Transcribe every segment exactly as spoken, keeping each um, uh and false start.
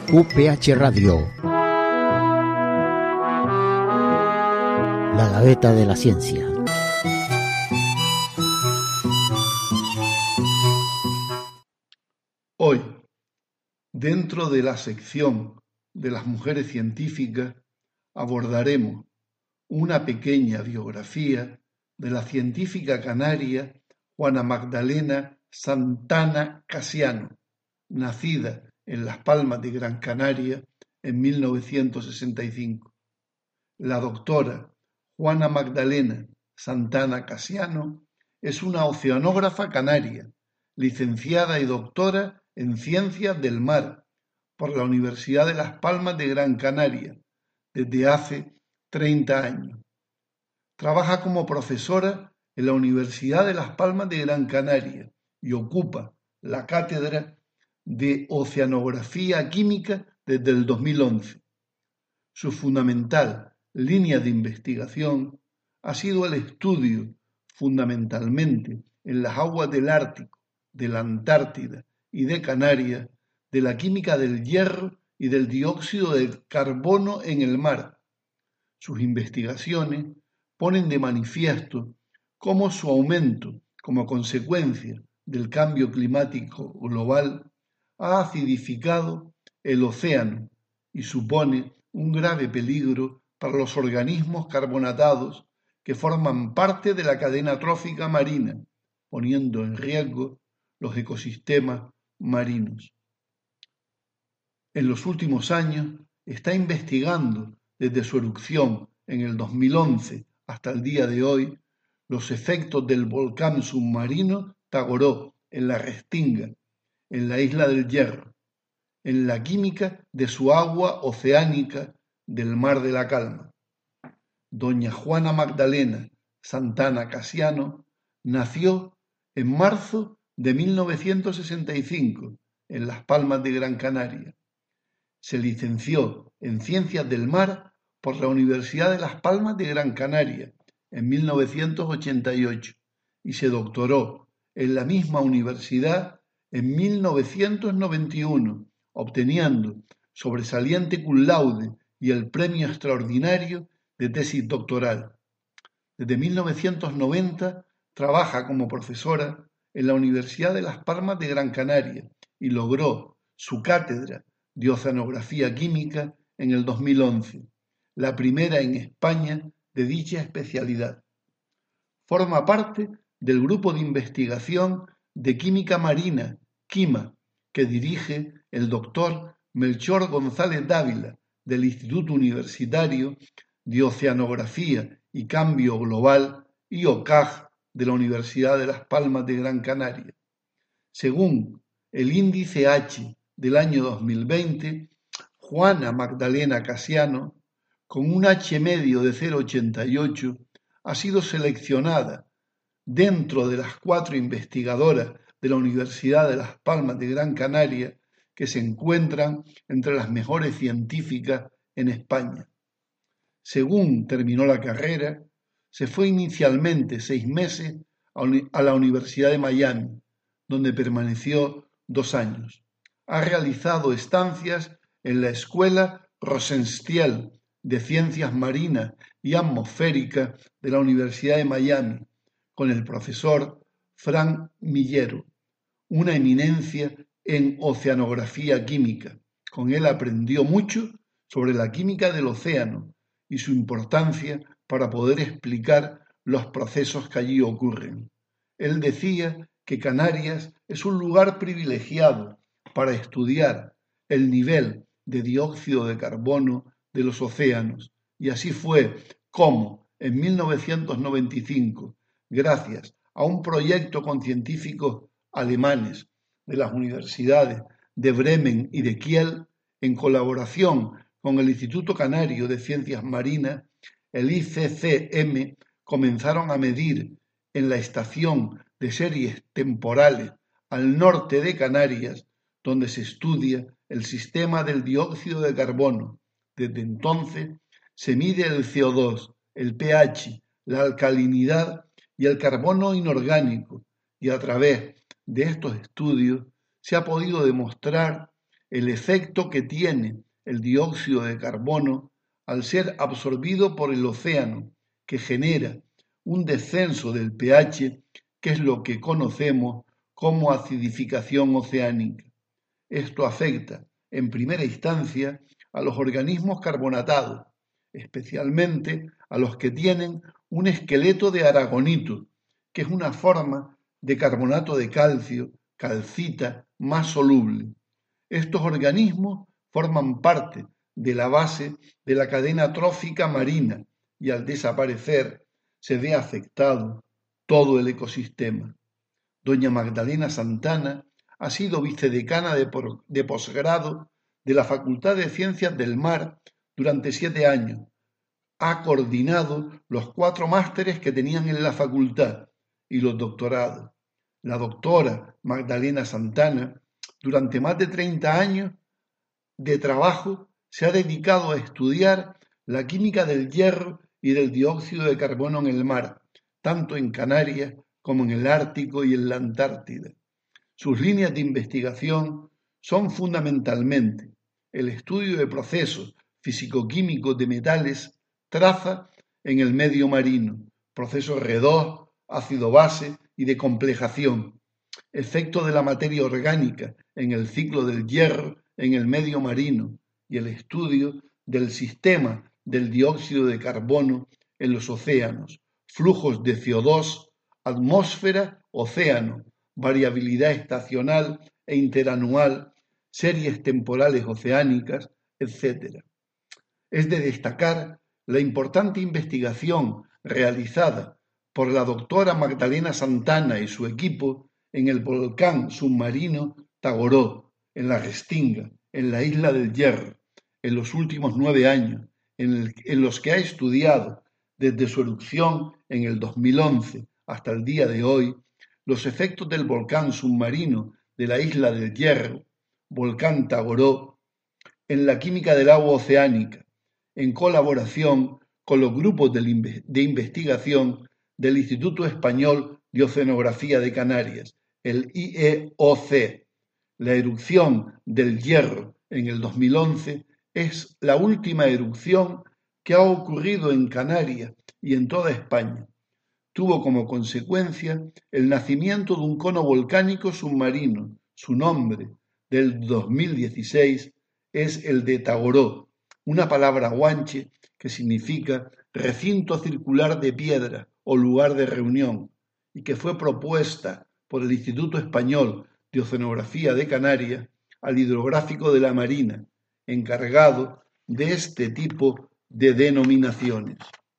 U P H Radio. La Gaveta de la Ciencia. Hoy, dentro de la sección de las mujeres científicas, abordaremos una pequeña biografía de la científica canaria Juana Magdalena Santana Casiano, nacida en Las Palmas de Gran Canaria en mil novecientos sesenta y cinco. La doctora Juana Magdalena Santana Casiano es una oceanógrafa canaria, licenciada y doctora en Ciencias del Mar por la Universidad de Las Palmas de Gran Canaria desde hace treinta años. Trabaja como profesora en la Universidad de Las Palmas de Gran Canaria y ocupa la cátedra de Oceanografía Química desde el dos mil once. Su fundamental línea de investigación ha sido el estudio, fundamentalmente en las aguas del Ártico, de la Antártida y de Canarias, de la química del hierro y del dióxido de carbono en el mar. Sus investigaciones ponen de manifiesto cómo su aumento como consecuencia del cambio climático global ha acidificado el océano y supone un grave peligro para los organismos carbonatados que forman parte de la cadena trófica marina, poniendo en riesgo los ecosistemas marinos. En los últimos años está investigando desde su erupción en el dos mil once hasta el día de hoy los efectos del volcán submarino Tagoró en la Restinga, en la isla del Hierro, en la química de su agua oceánica del Mar de la Calma. Doña Juana Magdalena Santana Casiano nació en marzo de mil novecientos sesenta y cinco en Las Palmas de Gran Canaria. Se licenció en Ciencias del Mar por la Universidad de Las Palmas de Gran Canaria en mil novecientos ochenta y ocho y se doctoró en la misma universidad en mil novecientos noventa y uno, obteniendo sobresaliente cum laude y el premio extraordinario de tesis doctoral. Desde mil novecientos noventa trabaja como profesora en la Universidad de Las Palmas de Gran Canaria y logró su cátedra de Oceanografía Química en el dos mil once, la primera en España de dicha especialidad. Forma parte del grupo de investigación de Química Marina, QUIMA, que dirige el doctor Melchor González Dávila, del Instituto Universitario de Oceanografía y Cambio Global, I O C A G, de la Universidad de Las Palmas de Gran Canaria. Según el índice H del año dos mil veinte, Juana Magdalena Casiano, con un H medio de cero coma ochenta y ocho, ha sido seleccionada dentro de las cuatro investigadoras de la Universidad de Las Palmas de Gran Canaria que se encuentran entre las mejores científicas en España. Según terminó la carrera, se fue inicialmente seis meses a la Universidad de Miami, donde permaneció dos años. Ha realizado estancias en la Escuela Rosenstiel de Ciencias Marinas y Atmosféricas de la Universidad de Miami, con el profesor Frank Millero, una eminencia en oceanografía química. Con él aprendió mucho sobre la química del océano y su importancia para poder explicar los procesos que allí ocurren. Él decía que Canarias es un lugar privilegiado para estudiar el nivel de dióxido de carbono de los océanos, y así fue como en mil novecientos noventa y cinco, gracias a un proyecto con científicos alemanes de las universidades de Bremen y de Kiel, en colaboración con el Instituto Canario de Ciencias Marinas, el I C C M, comenzaron a medir en la estación de series temporales al norte de Canarias, donde se estudia el sistema del dióxido de carbono. Desde entonces se mide el C O dos, el pH, la alcalinidad y el carbono inorgánico, y a través de estos estudios se ha podido demostrar el efecto que tiene el dióxido de carbono al ser absorbido por el océano, que genera un descenso del pH, que es lo que conocemos como acidificación oceánica. Esto afecta, en primera instancia, a los organismos carbonatados, especialmente a los que tienen un esqueleto de aragonito, que es una forma de carbonato de calcio, calcita, más soluble. Estos organismos forman parte de la base de la cadena trófica marina y al desaparecer se ve afectado todo el ecosistema. Doña Magdalena Santana ha sido vicedecana de, por, de posgrado de la Facultad de Ciencias del Mar durante siete años. Ha coordinado los cuatro másteres que tenían en la facultad y los doctorados. La doctora Magdalena Santana, durante más de treinta años de trabajo, se ha dedicado a estudiar la química del hierro y del dióxido de carbono en el mar, tanto en Canarias como en el Ártico y en la Antártida. Sus líneas de investigación son fundamentalmente el estudio de procesos físico-químicos de metales, traza en el medio marino, procesos redox, ácido base y de complejación, efecto de la materia orgánica en el ciclo del hierro en el medio marino y el estudio del sistema del dióxido de carbono en los océanos, flujos de C O dos, atmósfera, océano, variabilidad estacional e interanual, series temporales oceánicas, etcétera. Es de destacar la importante investigación realizada por la doctora Magdalena Santana y su equipo en el volcán submarino Tagoró, en la Restinga, en la isla del Hierro, en los últimos nueve años, en, el, en los que ha estudiado desde su erupción en el dos mil once hasta el día de hoy los efectos del volcán submarino de la isla del Hierro, volcán Tagoró, en la química del agua oceánica, en colaboración con los grupos de investigación del Instituto Español de Oceanografía de Canarias, el I E O C. La erupción del Hierro en el dos mil once es la última erupción que ha ocurrido en Canarias y en toda España. Tuvo como consecuencia el nacimiento de un cono volcánico submarino. Su nombre del dos mil dieciséis es el de Tagoró, una palabra guanche que significa recinto circular de piedra o lugar de reunión, y que fue propuesta por el Instituto Español de Oceanografía de Canarias al Hidrográfico de la Marina, encargado de este tipo de denominaciones.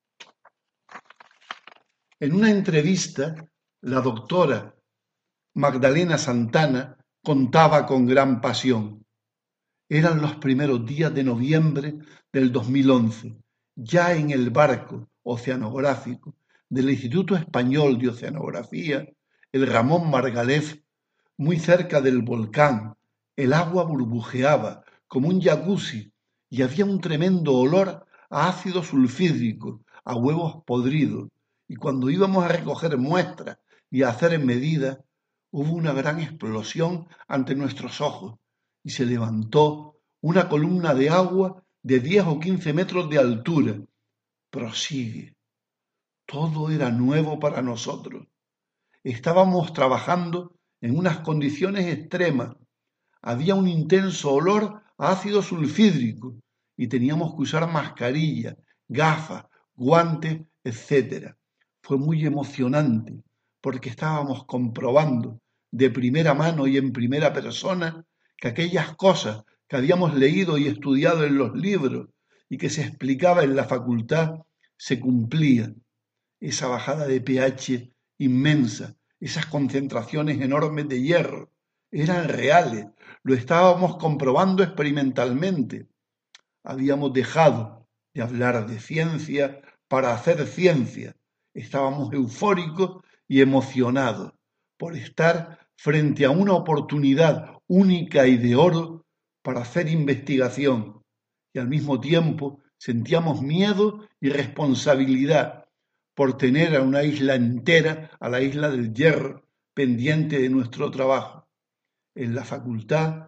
En una entrevista, la doctora Magdalena Santana contaba con gran pasión. Eran los primeros días de noviembre del dos mil once, ya en el barco oceanográfico del Instituto Español de Oceanografía, el Ramón Margalef, muy cerca del volcán. El agua burbujeaba como un jacuzzi y había un tremendo olor a ácido sulfídrico, a huevos podridos. Y cuando íbamos a recoger muestras y a hacer medidas, hubo una gran explosión ante nuestros ojos y se levantó una columna de agua de diez o quince metros de altura. Prosigue. Todo era nuevo para nosotros. Estábamos trabajando en unas condiciones extremas. Había un intenso olor a ácido sulfídrico y teníamos que usar mascarilla, gafas, guantes, etcétera. Fue muy emocionante porque estábamos comprobando de primera mano y en primera persona que aquellas cosas que habíamos leído y estudiado en los libros y que se explicaba en la facultad se cumplían. Esa bajada de pH inmensa, esas concentraciones enormes de hierro, eran reales, lo estábamos comprobando experimentalmente. Habíamos dejado de hablar de ciencia para hacer ciencia. Estábamos eufóricos y emocionados por estar frente a una oportunidad única y de oro para hacer investigación, y al mismo tiempo sentíamos miedo y responsabilidad por tener a una isla entera, a la isla del Hierro, pendiente de nuestro trabajo. En la facultad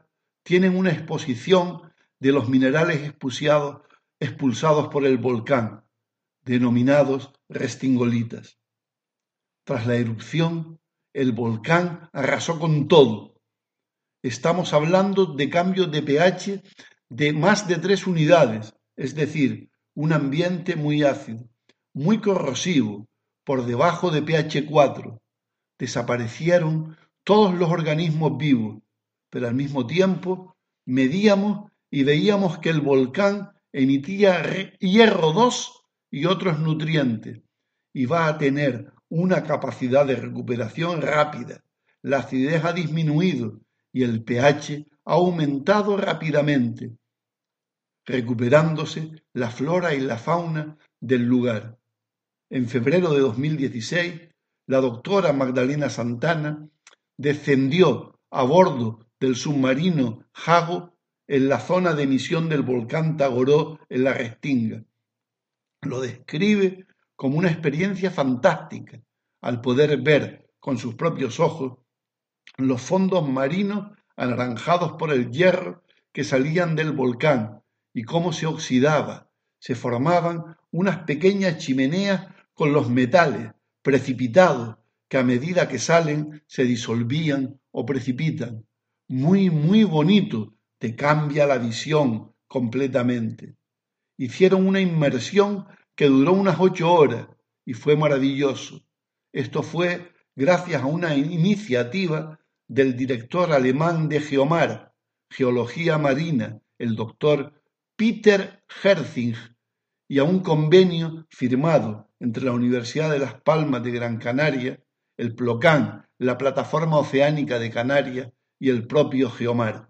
tienen una exposición de los minerales expulsados, expulsados por el volcán, denominados restingolitas. Tras la erupción, el volcán arrasó con todo. Estamos hablando de cambios de pH de más de tres unidades, es decir, un ambiente muy ácido, muy corrosivo, por debajo de pH cuatro. Desaparecieron todos los organismos vivos, pero al mismo tiempo medíamos y veíamos que el volcán emitía hierro dos y otros nutrientes, y va a tener una capacidad de recuperación rápida. La acidez ha disminuido y el pH ha aumentado rápidamente, recuperándose la flora y la fauna del lugar. En febrero de dos mil dieciséis, la doctora Magdalena Santana descendió a bordo del submarino Jago en la zona de emisión del volcán Tagoró en la Restinga. Lo describe como una experiencia fantástica al poder ver con sus propios ojos los fondos marinos anaranjados por el hierro que salían del volcán y cómo se oxidaba. Se formaban unas pequeñas chimeneas con los metales precipitados que a medida que salen se disolvían o precipitan. Muy, muy bonito, te cambia la visión completamente. Hicieron una inmersión que duró unas ocho horas y fue maravilloso. Esto fue gracias a una iniciativa del director alemán de Geomar, Geología Marina, el doctor Peter Herzing, y a un convenio firmado entre la Universidad de Las Palmas de Gran Canaria, el PLOCAN, la Plataforma Oceánica de Canarias y el propio Geomar.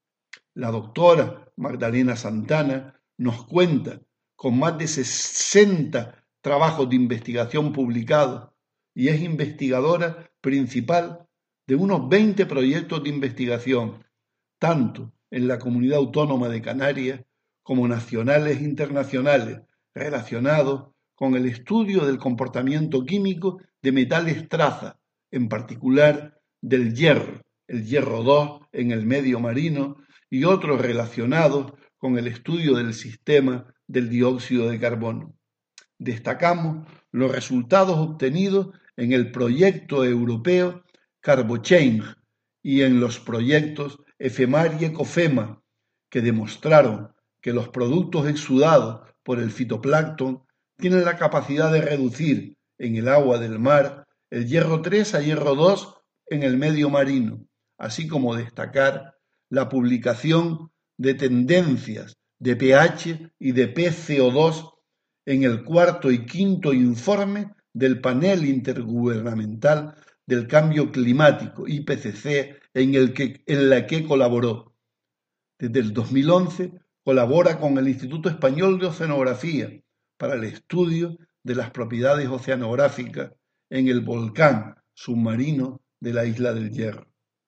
La doctora Magdalena Santana nos cuenta, con más de sesenta trabajos de investigación publicados, y es investigadora principal de unos veinte proyectos de investigación, tanto en la Comunidad Autónoma de Canarias como nacionales e internacionales, relacionados con el estudio del comportamiento químico de metales traza, en particular del hierro, el hierro dos en el medio marino, y otros relacionados con el estudio del sistema del dióxido de carbono. Destacamos los resultados obtenidos en el proyecto europeo CarboChange y en los proyectos EFEMAR y ECOFEMA, que demostraron que los productos exudados por el fitoplancton tienen la capacidad de reducir en el agua del mar el hierro tres a hierro dos en el medio marino, así como destacar la publicación de tendencias de pH y de P C O dos en el cuarto y quinto informe del Panel Intergubernamental del Cambio Climático, I P C C, en el que, en la que colaboró. Desde el dos mil once colabora con el Instituto Español de Oceanografía para el estudio de las propiedades oceanográficas en el volcán submarino de la Isla del Hierro.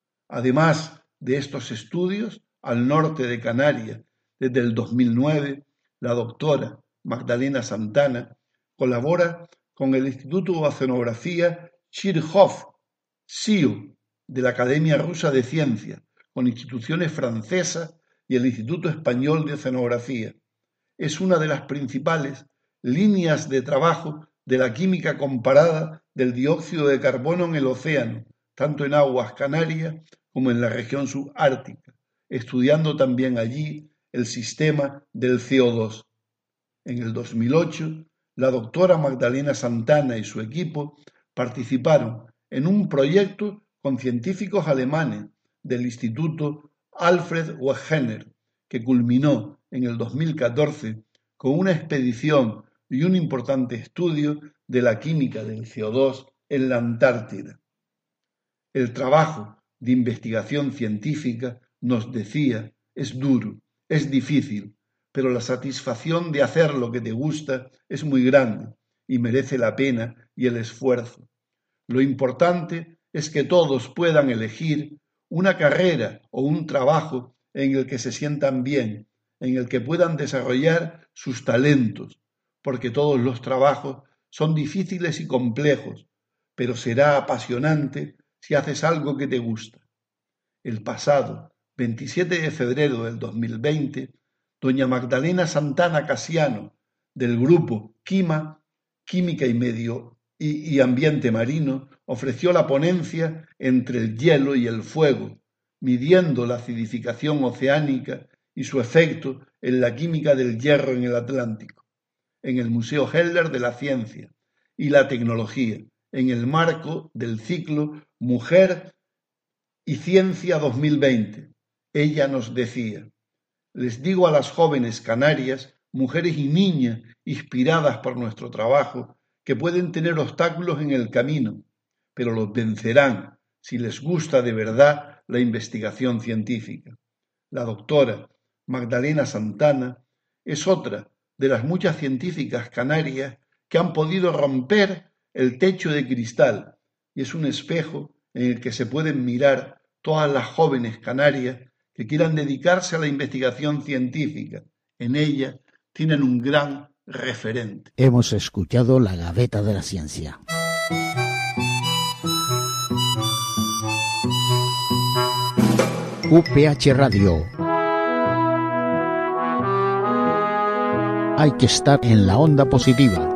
Además de estos estudios, al norte de Canarias, desde el dos mil nueve, la doctora Magdalena Santana colabora con el Instituto de Oceanografía Kirchhoff, S I O, de la Academia Rusa de Ciencias, con instituciones francesas y el Instituto Español de Oceanografía. Es una de las principales líneas de trabajo de la química comparada del dióxido de carbono en el océano, tanto en aguas canarias como en la región subártica, estudiando también allí el sistema del C O dos. En el dos mil ocho, la doctora Magdalena Santana y su equipo participaron en un proyecto con científicos alemanes del Instituto Alfred Wegener, que culminó en el dos mil catorce con una expedición y un importante estudio de la química del C O dos en la Antártida. El trabajo de investigación científica, nos decía, es duro, es difícil, pero la satisfacción de hacer lo que te gusta es muy grande y merece la pena y el esfuerzo. Lo importante es que todos puedan elegir una carrera o un trabajo en el que se sientan bien, en el que puedan desarrollar sus talentos, porque todos los trabajos son difíciles y complejos, pero será apasionante si haces algo que te gusta. El pasado veintisiete de febrero del dos mil veinte, doña Magdalena Santana Casiano, del grupo Quima, Química y Medio y, y Ambiente Marino, ofreció la ponencia Entre el hielo y el fuego, midiendo la acidificación oceánica y su efecto en la química del hierro en el Atlántico, en el Museo Heller de la Ciencia y la Tecnología, en el marco del ciclo Mujer y Ciencia dos mil veinte. Ella nos decía: les digo a las jóvenes canarias, mujeres y niñas inspiradas por nuestro trabajo, que pueden tener obstáculos en el camino, pero los vencerán si les gusta de verdad la investigación científica. La doctora Magdalena Santana es otra de las muchas científicas canarias que han podido romper el techo de cristal y es un espejo en el que se pueden mirar todas las jóvenes canarias que quieran dedicarse a la investigación científica. En ella tienen un gran referente. Hemos escuchado La Gaveta de la Ciencia. U P H Radio. Hay que estar en la onda positiva.